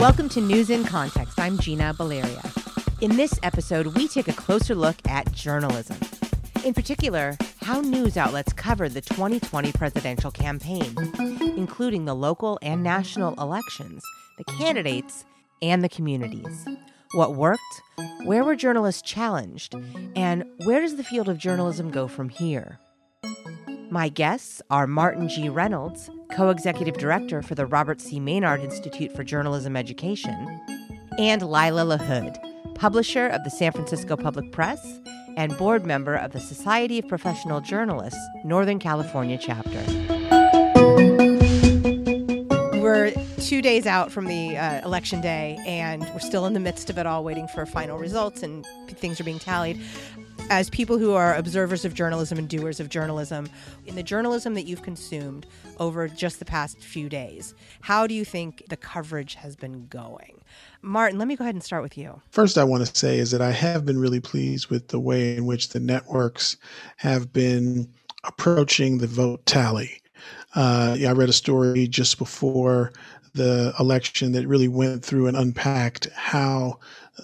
Welcome to News in Context. I'm Gina Valeria. In this episode, we take a closer look at journalism. In particular, how news outlets covered the 2020 presidential campaign, including the local and national elections, the candidates, and the communities. What worked? Where were journalists challenged? And where does the field of journalism go from here? My guests are Martin G. Reynolds, co-executive director for the Robert C. Maynard Institute for Journalism Education, and Lila LaHood, publisher of the San Francisco Public Press and board member of the Society of Professional Journalists, Northern California chapter. We're 2 days out from the election day, and we're still in the midst of it all, waiting for final results, and things are being tallied. As people who are observers of journalism and doers of journalism, in the journalism that you've consumed over just the past few days, how do you think the coverage has been going? Martin, let me go ahead and start with you. First, I want to say is that I have been really pleased with the way in which the networks have been approaching the vote tally. I read a story just before the election that really went through and unpacked how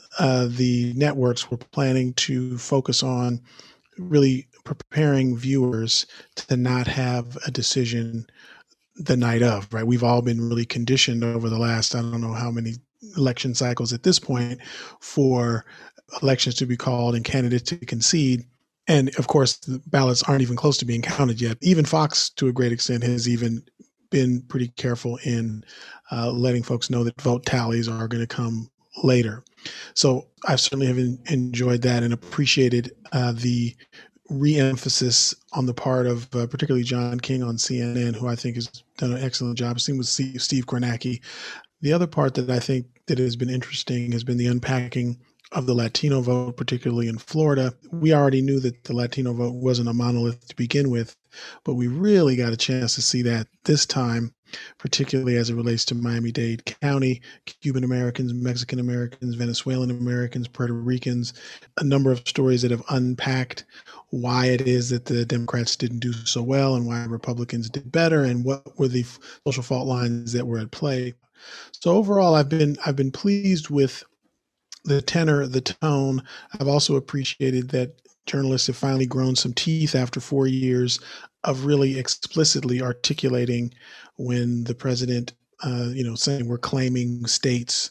the networks were planning to focus on really preparing viewers to not have a decision the night of, right? We've all been really conditioned over the last, I don't know how many election cycles at this point, for elections to be called and candidates to concede. And of course, the ballots aren't even close to being counted yet. Even Fox, to a great extent, has even been pretty careful in letting folks know that vote tallies are going to come later. So I certainly have enjoyed that and appreciated the re-emphasis on the part of particularly John King on CNN, who I think has done an excellent job. Same with Steve Kornacki. The other part that I think that has been interesting has been the unpacking of the Latino vote, particularly in Florida. We already knew that the Latino vote wasn't a monolith to begin with, but we really got a chance to see that this time, particularly as it relates to Miami-Dade County, Cuban Americans, Mexican Americans, Venezuelan Americans, Puerto Ricans, a number of stories that have unpacked why it is that the Democrats didn't do so well and why Republicans did better and what were the social fault lines that were at play. So overall, I've been pleased with the tenor, the tone. I've also appreciated that journalists have finally grown some teeth after 4 years of really explicitly articulating when the president, saying we're claiming states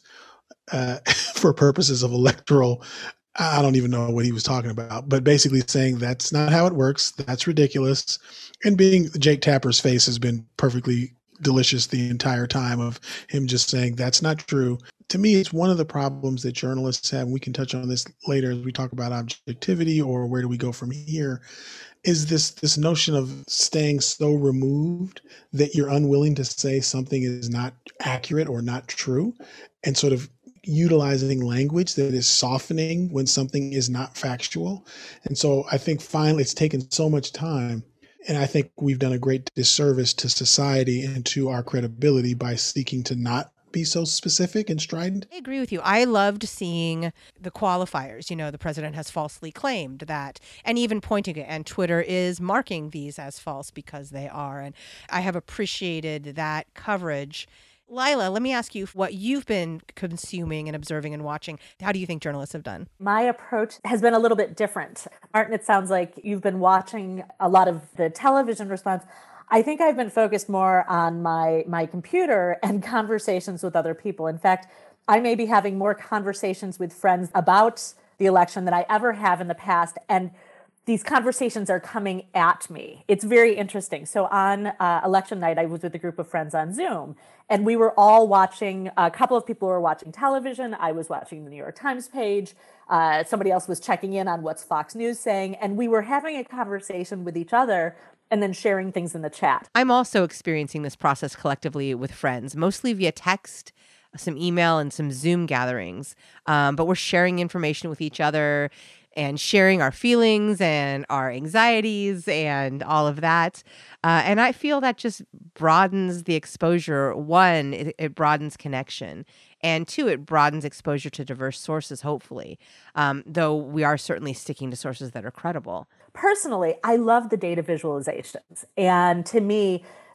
for purposes of electoral. I don't even know what he was talking about, but basically saying that's not how it works. That's ridiculous. And being Jake Tapper's face has been perfectly delicious the entire time of him just saying that's not true. To me, it's one of the problems that journalists have, and we can touch on this later as we talk about objectivity or where do we go from here, is this notion of staying so removed that you're unwilling to say something is not accurate or not true, and sort of utilizing language that is softening when something is not factual. And so I think finally it's taken so much time. And I think we've done a great disservice to society and to our credibility by seeking to not be so specific and strident. I agree with you. I loved seeing the qualifiers. The president has falsely claimed that, and even pointing it, and Twitter is marking these as false because they are. And I have appreciated that coverage. Lila, let me ask you what you've been consuming and observing and watching. How do you think journalists have done? My approach has been a little bit different. Martin, it sounds like you've been watching a lot of the television response. I think I've been focused more on my computer and conversations with other people. In fact, I may be having more conversations with friends about the election than I ever have in the past. And these conversations are coming at me. It's very interesting. So on election night, I was with a group of friends on Zoom, and we were all watching. A couple of people were watching television. I was watching the New York Times page. Somebody else was checking in on what's Fox News saying, and we were having a conversation with each other and then sharing things in the chat. I'm also experiencing this process collectively with friends, mostly via text, some email, and some Zoom gatherings. But we're sharing information with each other and sharing our feelings and our anxieties and all of that. And I feel that just broadens the exposure. One, it broadens connection. And two, it broadens exposure to diverse sources, hopefully, though we are certainly sticking to sources that are credible. Personally, I love the data visualizations. And to me,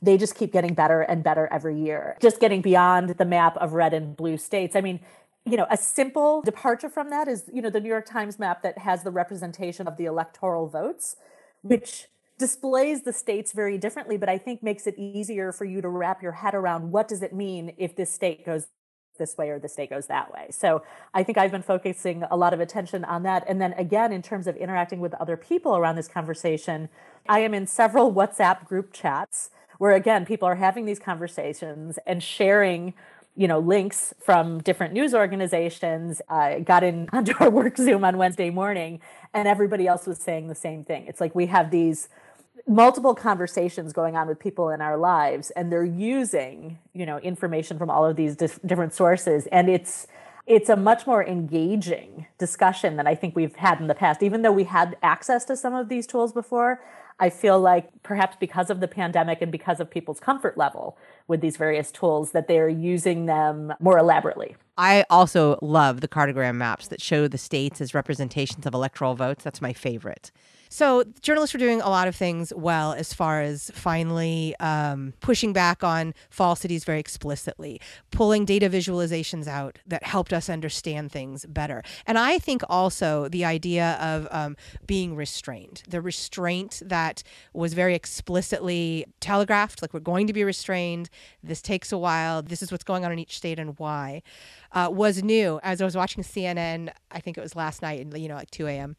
they just keep getting better and better every year. Just getting beyond the map of red and blue states. I mean, a simple departure from that is, the New York Times map that has the representation of the electoral votes, which displays the states very differently, but I think makes it easier for you to wrap your head around what does it mean if this state goes this way or the state goes that way. So I think I've been focusing a lot of attention on that. And then again, in terms of interacting with other people around this conversation, I am in several WhatsApp group chats where, again, people are having these conversations and sharing links from different news organizations. I got in onto our work Zoom on Wednesday morning, and everybody else was saying the same thing. It's like we have these multiple conversations going on with people in our lives, and they're using, information from all of these different sources. And it's a much more engaging discussion than I think we've had in the past. Even though we had access to some of these tools before, I feel like perhaps because of the pandemic and because of people's comfort level with these various tools, that they're using them more elaborately. I also love the cartogram maps that show the states as representations of electoral votes. That's my favorite. So journalists were doing a lot of things well as far as finally pushing back on falsities very explicitly, pulling data visualizations out that helped us understand things better. And I think also the idea of being restrained, the restraint that was very explicitly telegraphed, like we're going to be restrained, this takes a while, this is what's going on in each state and why, was new. As I was watching CNN, I think it was last night, like 2 a.m.,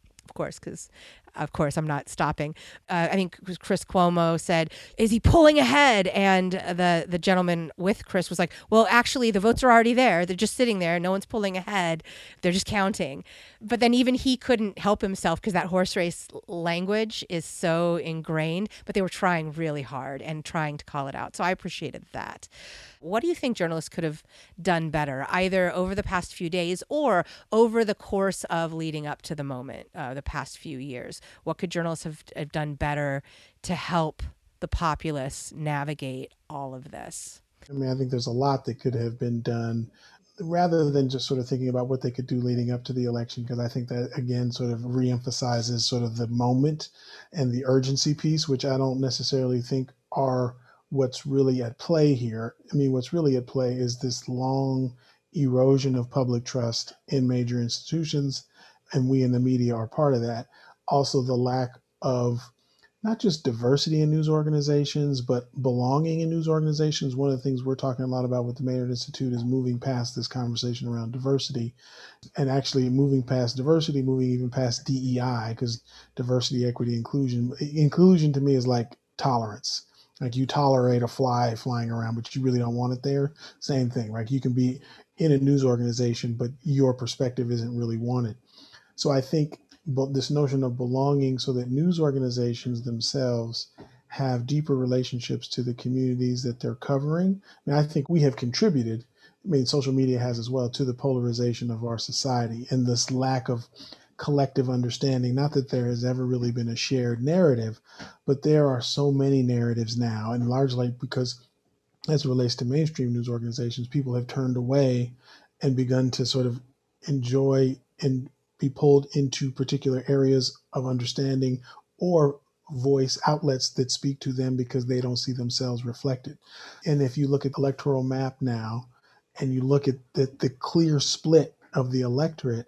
of course, I'm not stopping. I think Chris Cuomo said, is he pulling ahead? And the gentleman with Chris was like, well, actually, the votes are already there. They're just sitting there. No one's pulling ahead. They're just counting. But then even he couldn't help himself because that horse race language is so ingrained. But they were trying really hard and trying to call it out. So I appreciated that. What do you think journalists could have done better, either over the past few days or over the course of leading up to the moment, the past few years? What could journalists have done better to help the populace navigate all of this? I mean, I think there's a lot that could have been done rather than just sort of thinking about what they could do leading up to the election, because I think that, again, sort of reemphasizes sort of the moment and the urgency piece, which I don't necessarily think are what's really at play here. I mean, what's really at play is this long erosion of public trust in major institutions, and we in the media are part of that. Also, the lack of not just diversity in news organizations, but belonging in news organizations. One of the things we're talking a lot about with the Maynard Institute is moving past this conversation around diversity and actually moving past diversity, moving even past DEI, because diversity, equity, inclusion. Inclusion to me is like tolerance. Like you tolerate a fly flying around, but you really don't want it there. Same thing, right? You can be in a news organization, but your perspective isn't really wanted. So I think this notion of belonging so that news organizations themselves have deeper relationships to the communities that they're covering. I mean, I think we have contributed, I mean, social media has as well, to the polarization of our society and this lack of collective understanding. Not that there has ever really been a shared narrative, but there are so many narratives now, and largely because as it relates to mainstream news organizations, people have turned away and begun to sort of enjoy and be pulled into particular areas of understanding or voice outlets that speak to them because they don't see themselves reflected. And if you look at the electoral map now and you look at the clear split of the electorate,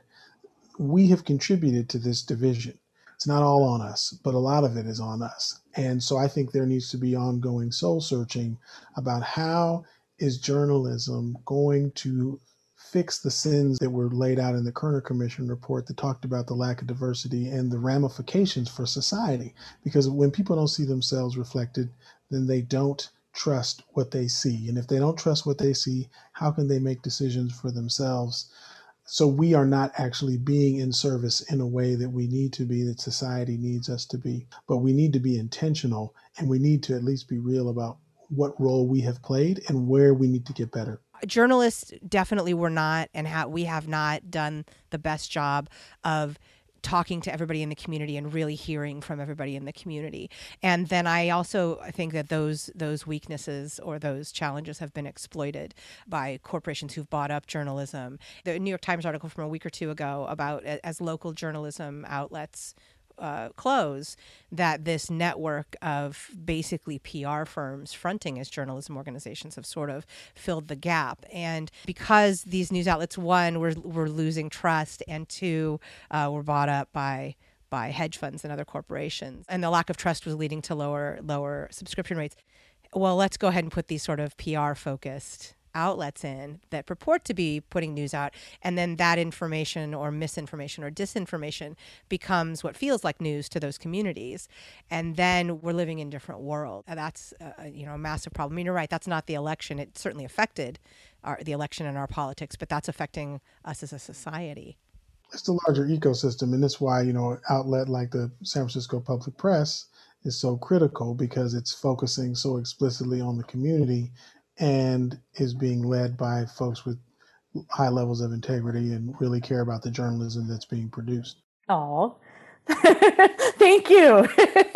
we have contributed to this division. It's not all on us, but a lot of it is on us. And so I think there needs to be ongoing soul searching about how is journalism going to fix the sins that were laid out in the Kerner Commission report that talked about the lack of diversity and the ramifications for society. Because when people don't see themselves reflected, then they don't trust what they see. And if they don't trust what they see, how can they make decisions for themselves? So we are not actually being in service in a way that we need to be, that society needs us to be. But we need to be intentional, and we need to at least be real about what role we have played and where we need to get better. Journalists definitely were not, and we have not done the best job of talking to everybody in the community and really hearing from everybody in the community. And then I also think that those weaknesses or those challenges have been exploited by corporations who've bought up journalism. The New York Times article from a week or two ago about as local journalism outlets close, that this network of basically PR firms fronting as journalism organizations have sort of filled the gap. And because these news outlets, one, were losing trust, and two, were bought up by hedge funds and other corporations, and the lack of trust was leading to lower subscription rates. Well, let's go ahead and put these sort of PR-focused outlets in that purport to be putting news out, and then that information or misinformation or disinformation becomes what feels like news to those communities, and then we're living in different worlds. And that's a massive problem. I mean, you're right, that's not the election. It certainly affected the election and our politics, but that's affecting us as a society. It's the larger ecosystem, and that's why an outlet like the San Francisco Public Press is so critical, because it's focusing so explicitly on the community and is being led by folks with high levels of integrity and really care about the journalism that's being produced. Oh, thank you.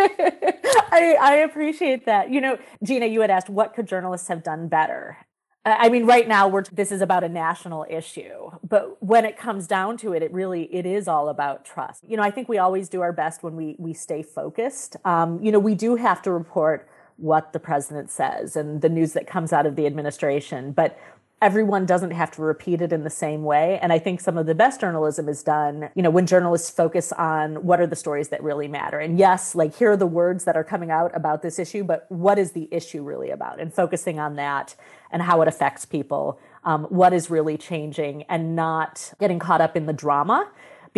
I appreciate that. Gina, you had asked, what could journalists have done better? I mean, right now this is about a national issue, but when it comes down to it, it is all about trust. I think we always do our best when we stay focused. We do have to report what the president says and the news that comes out of the administration, but everyone doesn't have to repeat it in the same way. And I think some of the best journalism is done, when journalists focus on what are the stories that really matter. And yes, here are the words that are coming out about this issue, but what is the issue really about? And focusing on that and how it affects people, what is really changing, and not getting caught up in the drama,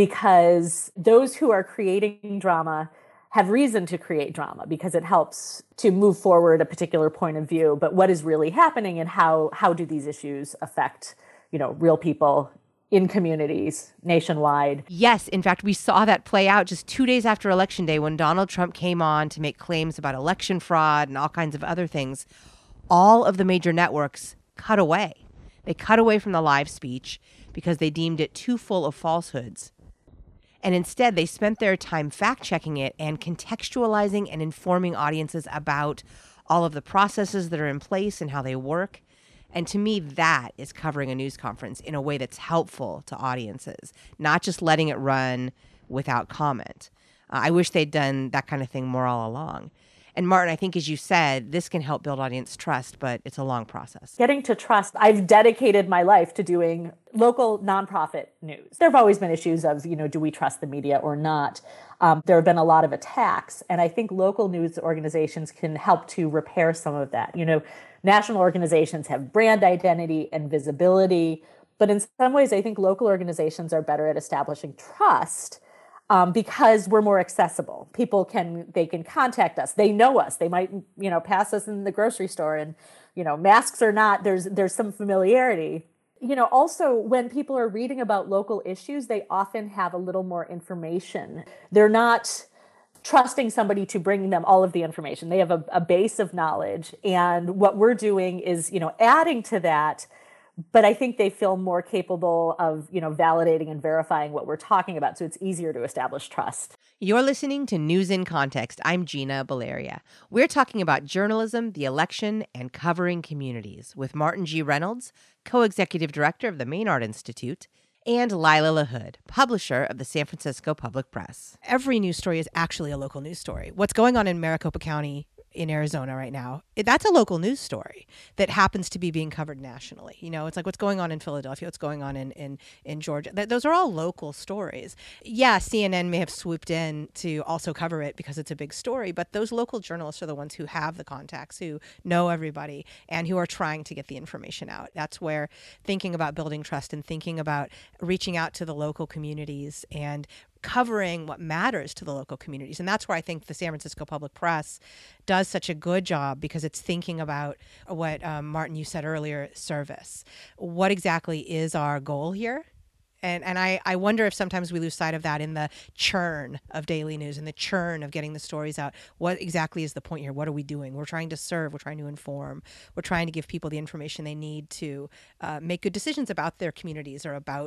because those who are creating drama have reason to create drama because it helps to move forward a particular point of view. But what is really happening, and how do these issues affect, real people in communities nationwide? Yes. In fact, we saw that play out just 2 days after Election Day, when Donald Trump came on to make claims about election fraud and all kinds of other things. All of the major networks cut away. They cut away from the live speech because they deemed it too full of falsehoods. And instead, they spent their time fact-checking it and contextualizing and informing audiences about all of the processes that are in place and how they work. And to me, that is covering a news conference in a way that's helpful to audiences, not just letting it run without comment. I wish they'd done that kind of thing more all along. And Martin, I think, as you said, this can help build audience trust, but it's a long process. Getting to trust. I've dedicated my life to doing local nonprofit news. There have always been issues of, do we trust the media or not? There have been a lot of attacks. And I think local news organizations can help to repair some of that. National organizations have brand identity and visibility. But in some ways, I think local organizations are better at establishing trust, because we're more accessible. People can contact us. They know us. They might, pass us in the grocery store, and, masks or not, there's some familiarity. Also, when people are reading about local issues, they often have a little more information. They're not trusting somebody to bring them all of the information. They have a base of knowledge. And what we're doing is, adding to that. But I think they feel more capable of, validating and verifying what we're talking about. So it's easier to establish trust. You're listening to News in Context. I'm Gina Baleria. We're talking about journalism, the election, and covering communities with Martin G. Reynolds, co-executive director of the Maynard Institute, and Lila LaHood, publisher of the San Francisco Public Press. Every news story is actually a local news story. What's going on in Maricopa County in Arizona right now, that's a local news story that happens to be being covered nationally. It's like what's going on in Philadelphia, what's going on in Georgia. Those are all local stories. Yeah, CNN may have swooped in to also cover it because it's a big story, but those local journalists are the ones who have the contacts, who know everybody, and who are trying to get the information out. That's where thinking about building trust and thinking about reaching out to the local communities and covering what matters to the local communities. And that's where I think the San Francisco Public Press does such a good job, because it's thinking about what, Martin, you said earlier, service. What exactly is our goal here? And I wonder if sometimes we lose sight of that in the churn of daily news and the churn of getting the stories out. What exactly is the point here? What are we doing? We're trying to serve. We're trying to inform. We're trying to give people the information they need to make good decisions about their communities or about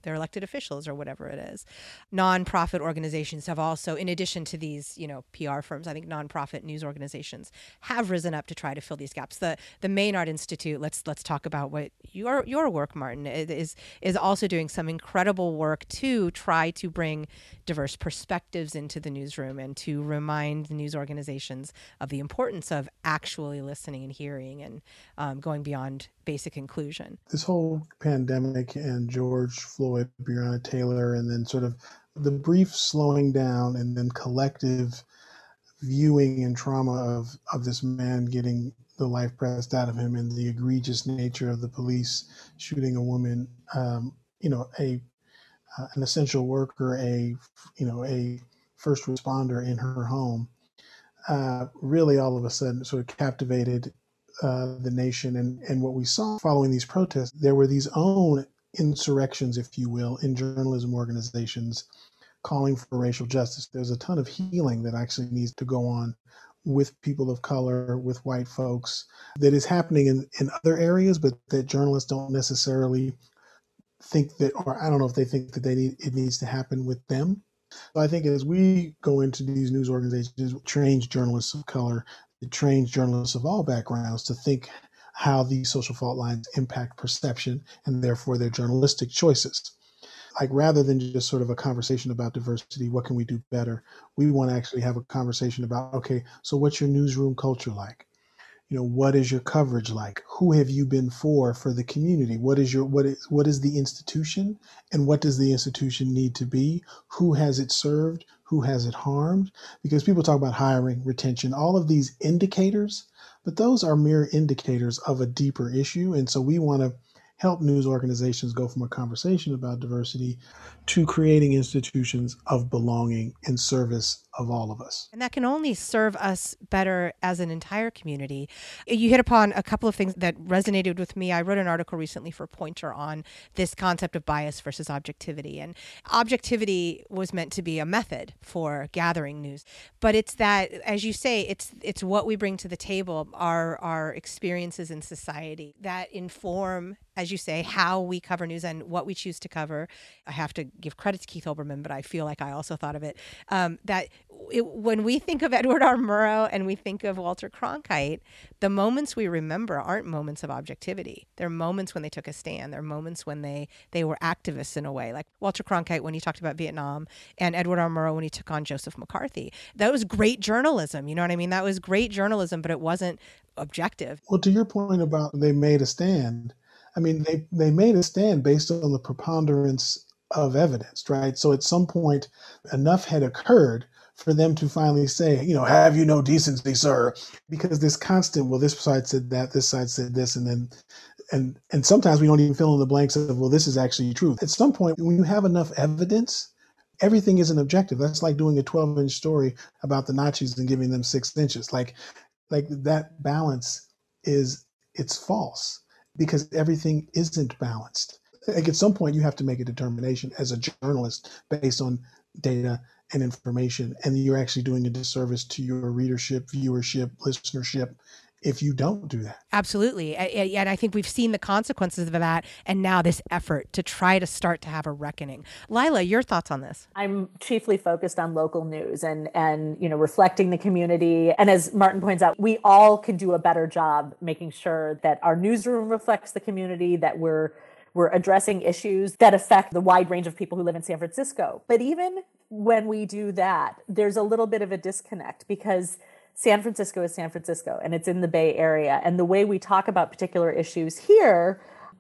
their elected officials or whatever it is. Nonprofit organizations have also, in addition to these, PR firms, I think nonprofit news organizations have risen up to try to fill these gaps. The Maynard Institute, let's talk about what your work, Martin, is also doing some incredible work to try to bring diverse perspectives into the newsroom and to remind the news organizations of the importance of actually listening and hearing and going beyond basic inclusion. This whole pandemic and George Floyd, Breonna Taylor, and then sort of the brief slowing down and then collective viewing and trauma of this man getting the life pressed out of him and the egregious nature of the police shooting a woman, an essential worker, a first responder in her home, really all of a sudden sort of captivated the nation. And what we saw following these protests, there were these own insurrections, if you will, in journalism organizations calling for racial justice. There's a ton of healing that actually needs to go on with people of color, with white folks, that is happening in other areas, but that journalists don't necessarily think that, or I don't know if they think that it needs to happen with them. So I think as we go into these news organizations, train journalists of color, train journalists of all backgrounds to think how these social fault lines impact perception and therefore their journalistic choices. Like rather than just sort of a conversation about diversity, what can we do better? We want to actually have a conversation about, okay, so what's your newsroom culture like? What is your coverage like? Who have you been for the community? What is the institution, and what does the institution need to be? Who has it served? Who has it harmed? Because people talk about hiring, retention, all of these indicators, but those are mere indicators of a deeper issue. And so we want to help news organizations go from a conversation about diversity to creating institutions of belonging in service of all of us. And that can only serve us better as an entire community. You hit upon a couple of things that resonated with me. I wrote an article recently for Poynter on this concept of bias versus objectivity. And objectivity was meant to be a method for gathering news. But it's that, as you say, it's what we bring to the table, our experiences in society that inform, as you say, how we cover news and what we choose to cover. I have to give credit to Keith Olbermann, but I feel like I also thought of it, when we think of Edward R. Murrow and we think of Walter Cronkite, the moments we remember aren't moments of objectivity. They're moments when they took a stand. They're moments when they were activists in a way, like Walter Cronkite when he talked about Vietnam and Edward R. Murrow when he took on Joseph McCarthy. That was great journalism. You know what I mean? That was great journalism, but it wasn't objective. Well, to your point about they made a stand, I mean, they made a stand based on the preponderance of evidence, right? So at some point, enough had occurred for them to finally say, have you no decency, sir? Because this constant, well, this side said that, this side said this, and sometimes we don't even fill in the blanks of, well, this is actually true. At some point, when you have enough evidence, everything isn't objective. That's like doing a 12-inch story about the Nazis and giving them 6 inches. Like that balance it's false because everything isn't balanced. Like at some point, you have to make a determination as a journalist based on data and information, and you're actually doing a disservice to your readership, viewership, listenership if you don't do that. Absolutely. And I think we've seen the consequences of that, and now this effort to try to start to have a reckoning. Lila, your thoughts on this? I'm chiefly focused on local news and reflecting the community. And as Martin points out, we all can do a better job making sure that our newsroom reflects the community, that we're addressing issues that affect the wide range of people who live in San Francisco. But even when we do that, there's a little bit of a disconnect because San Francisco is San Francisco and it's in the Bay Area. And the way we talk about particular issues here,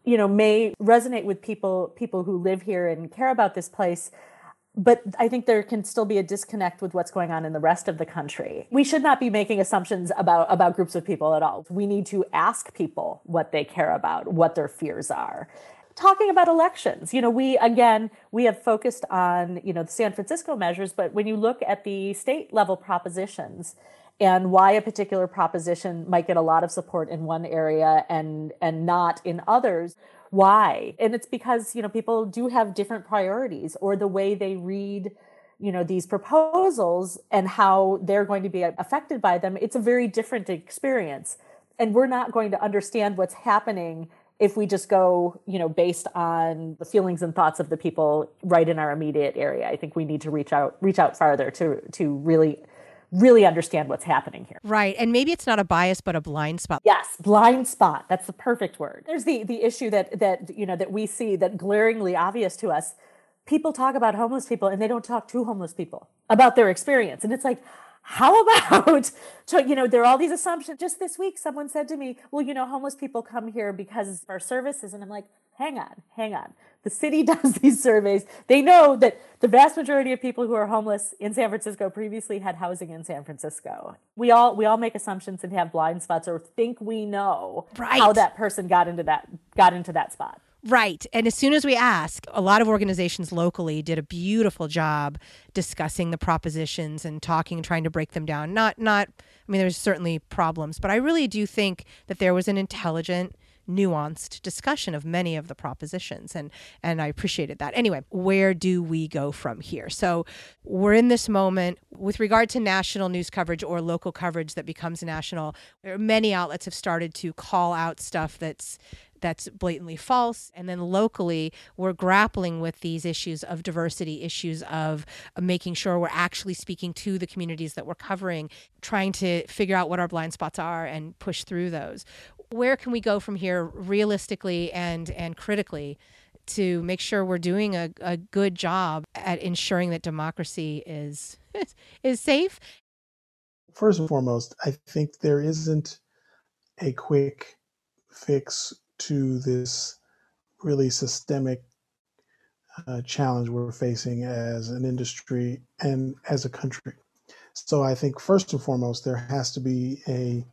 may resonate with people who live here and care about this place. But I think there can still be a disconnect with what's going on in the rest of the country. We should not be making assumptions about groups of people at all. We need to ask people what they care about, what their fears are. Talking about elections, we have focused on, the San Francisco measures, but when you look at the state level propositions and why a particular proposition might get a lot of support in one area and not in others, why? And it's because, people do have different priorities or the way they read, these proposals and how they're going to be affected by them. It's a very different experience. And we're not going to understand what's happening if we just go, based on the feelings and thoughts of the people right in our immediate area. I think we need to reach out farther to really understand what's happening here. Right. And maybe it's not a bias, but a blind spot. Yes, blind spot. That's the perfect word. There's the issue that we see that glaringly obvious to us. People talk about homeless people and they don't talk to homeless people about their experience. And it's like, how about, there are all these assumptions. Just this week, someone said to me, well, homeless people come here because of our services. And I'm like, hang on. The city does these surveys. They know that the vast majority of people who are homeless in San Francisco previously had housing in San Francisco. We all make assumptions and have blind spots or think we know how that person got into that spot. Right. And as soon as we ask, a lot of organizations locally did a beautiful job discussing the propositions and trying to break them down. There's certainly problems, but I really do think that there was an intelligent, nuanced discussion of many of the propositions. And I appreciated that. Anyway, where do we go from here? So we're in this moment with regard to national news coverage or local coverage that becomes national. There are many outlets have started to call out stuff that's blatantly false. And then locally, we're grappling with these issues of diversity, issues of making sure we're actually speaking to the communities that we're covering, trying to figure out what our blind spots are and push through those. Where can we go from here realistically and critically to make sure we're doing a good job at ensuring that democracy is safe? First and foremost, I think there isn't a quick fix to this really systemic challenge we're facing as an industry and as a country. So I think first and foremost, there has to be a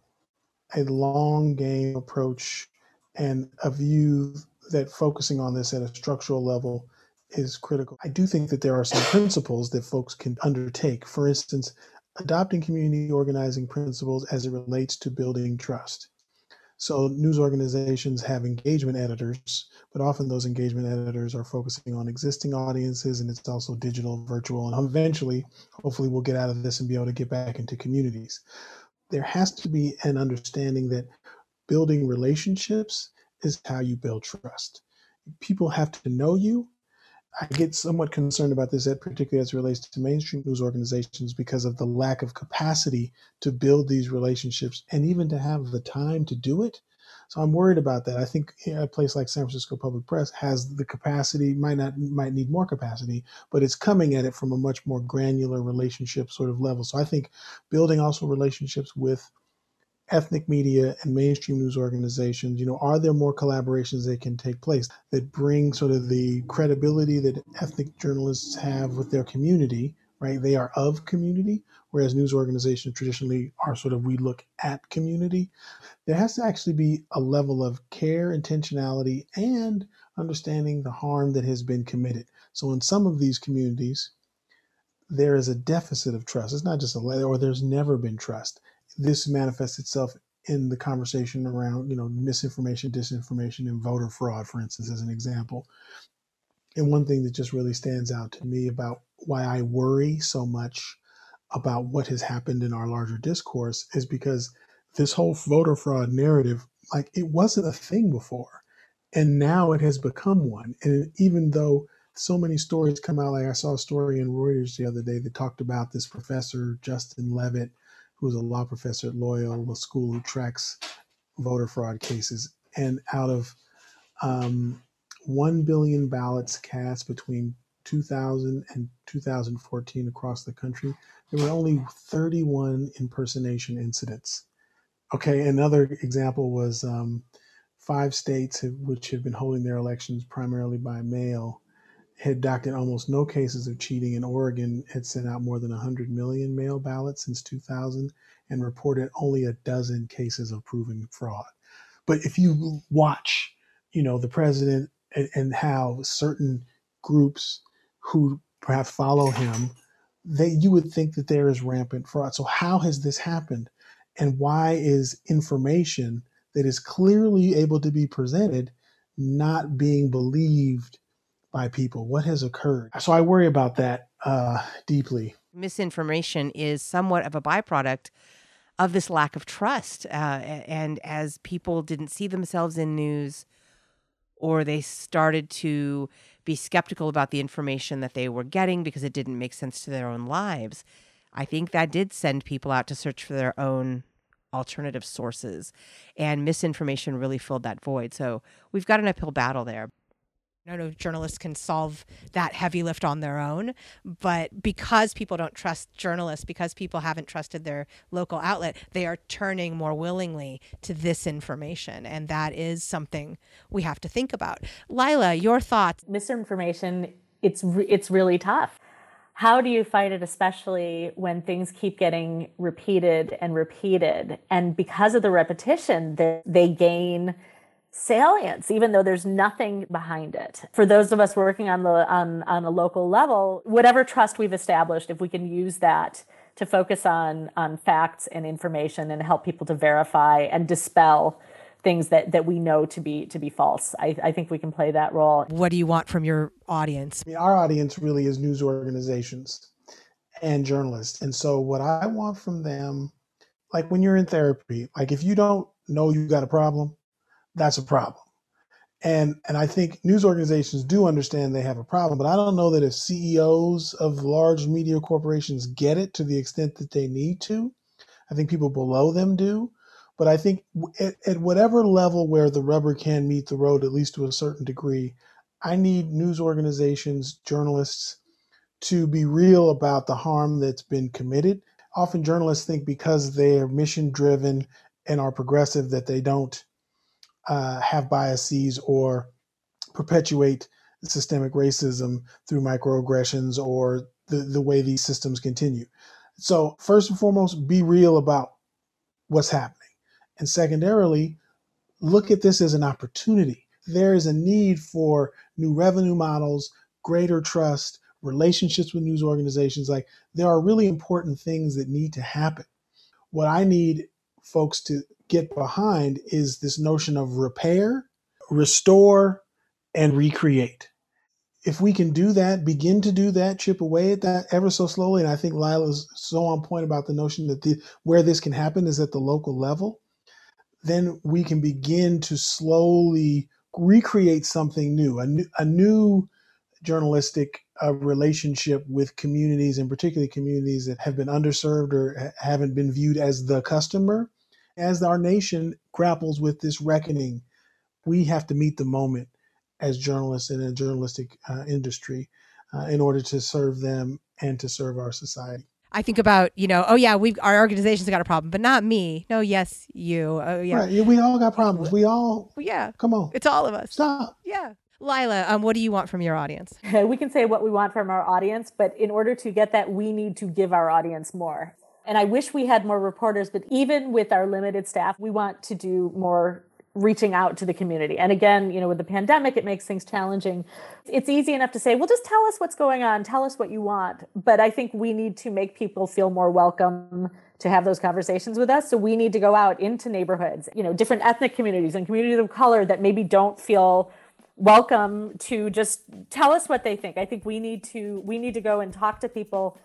long game approach and a view that focusing on this at a structural level is critical. I do think that there are some principles that folks can undertake. For instance, adopting community organizing principles as it relates to building trust. So news organizations have engagement editors, but often those engagement editors are focusing on existing audiences, and it's also digital, virtual, and eventually, hopefully we'll get out of this and be able to get back into communities. There has to be an understanding that building relationships is how you build trust. People have to know you. I get somewhat concerned about this, particularly as it relates to mainstream news organizations, because of the lack of capacity to build these relationships and even to have the time to do it. So I'm worried about that. I think a place like San Francisco Public Press has the capacity, might need more capacity, but it's coming at it from a much more granular relationship sort of level. So I think building also relationships with ethnic media and mainstream news organizations, are there more collaborations that can take place that bring sort of the credibility that ethnic journalists have with their community, right? They are of community, whereas news organizations traditionally are sort of, we look at community. There has to actually be a level of care, intentionality, and understanding the harm that has been committed. So in some of these communities, there is a deficit of trust. It's not just or there's never been trust. This manifests itself in the conversation around, misinformation, disinformation, and voter fraud, for instance, as an example. And one thing that just really stands out to me about why I worry so much about what has happened in our larger discourse is because this whole voter fraud narrative, like, it wasn't a thing before. And now it has become one. And even though so many stories come out, like I saw a story in Reuters the other day that talked about this professor, Justin Levitt, who's a law professor at Loyola School, who tracks voter fraud cases. And out of 1 billion ballots cast between 2000 and 2014 across the country, there were only 31 impersonation incidents. Okay, another example was 5 states which have been holding their elections primarily by mail had documented almost no cases of cheating, and Oregon had sent out more than 100 million mail ballots since 2000 and reported only a dozen cases of proven fraud. But if you watch, the president and how certain groups who perhaps follow him, you would think that there is rampant fraud. So how has this happened? And why is information that is clearly able to be presented not being believed by people? What has occurred? So I worry about that deeply. Misinformation is somewhat of a byproduct of this lack of trust. And as people didn't see themselves in news or they started to be skeptical about the information that they were getting because it didn't make sense to their own lives, I think that did send people out to search for their own alternative sources, and misinformation really filled that void. So we've got an uphill battle there. I know journalists can solve that heavy lift on their own, but because people don't trust journalists, because people haven't trusted their local outlet, they are turning more willingly to this information. And that is something we have to think about. Lila, your thoughts? Misinformation, it's really tough. How do you fight it, especially when things keep getting repeated and repeated? And because of the repetition, they gain salience, even though there's nothing behind it. For those of us working on a local level, whatever trust we've established, if we can use that to focus on facts and information and help people to verify and dispel things that we know to be false, I think we can play that role. What do you want from your audience? I mean, our audience really is news organizations and journalists. And so what I want from them, like when you're in therapy, like if you don't know you got a problem, that's a problem. And I think news organizations do understand they have a problem, but I don't know that if CEOs of large media corporations get it to the extent that they need to. I think people below them do. But I think at whatever level where the rubber can meet the road, at least to a certain degree, I need news organizations, journalists to be real about the harm that's been committed. Often journalists think because they're mission driven and are progressive that they don't have biases or perpetuate systemic racism through microaggressions or the way these systems continue. So first and foremost, be real about what's happening. And secondarily, look at this as an opportunity. There is a need for new revenue models, greater trust, relationships with news organizations. Like there are really important things that need to happen. What I need folks to get behind is this notion of repair, restore, and recreate. If we can do that, begin to do that, chip away at that ever so slowly, and I think Lila's so on point about the notion that where this can happen is at the local level, then we can begin to slowly recreate something new, a new journalistic relationship with communities, and particularly communities that have been underserved or haven't been viewed as the customer. As our nation grapples with this reckoning, we have to meet the moment as journalists in a journalistic industry in order to serve them and to serve our society. I think about, our organization's got a problem, but not me. No, yes, you. Oh, yeah. Right. We all got problems. We all. Yeah. Come on. It's all of us. Stop. Yeah. Lila, what do you want from your audience? We can say what we want from our audience, but in order to get that, we need to give our audience more. And I wish we had more reporters, but even with our limited staff, we want to do more reaching out to the community. And again, with the pandemic, it makes things challenging. It's easy enough to say, well, just tell us what's going on. Tell us what you want. But I think we need to make people feel more welcome to have those conversations with us. So we need to go out into neighborhoods, different ethnic communities and communities of color that maybe don't feel welcome to just tell us what they think. I think we need to go and talk to people,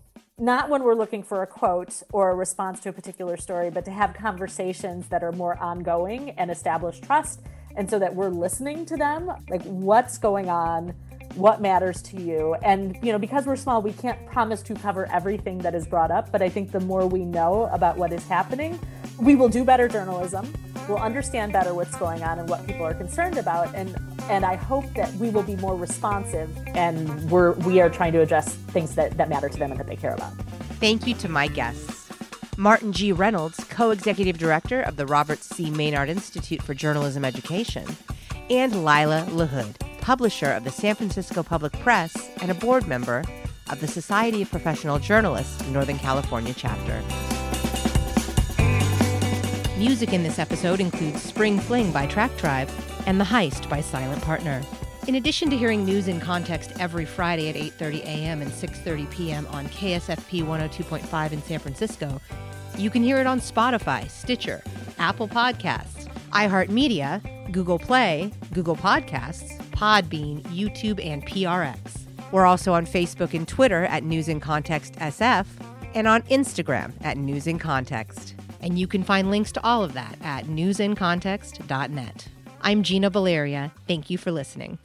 not when we're looking for a quote or a response to a particular story, but to have conversations that are more ongoing and establish trust. And so that we're listening to them, like what's going on, what matters to you. And, because we're small, we can't promise to cover everything that is brought up. But I think the more we know about what is happening, we will do better journalism. We'll understand better what's going on and what people are concerned about. And I hope that we will be more responsive, and we are trying to address things that matter to them and that they care about. Thank you to my guests. Martin G. Reynolds, Co-Executive Director of the Robert C. Maynard Institute for Journalism Education, and Lila LaHood, publisher of the San Francisco Public Press and a board member of the Society of Professional Journalists Northern California chapter. Music in this episode includes Spring Fling by Track Tribe and The Heist by Silent Partner. In addition to hearing News in Context every Friday at 8:30 a.m. and 6:30 p.m. on KSFP 102.5 in San Francisco, you can hear it on Spotify, Stitcher, Apple Podcasts, iHeartMedia, Google Play, Google Podcasts, Podbean, YouTube, and PRX. We're also on Facebook and Twitter at News in Context SF and on Instagram at News in Context. And you can find links to all of that at newsincontext.net. I'm Gina Valeria. Thank you for listening.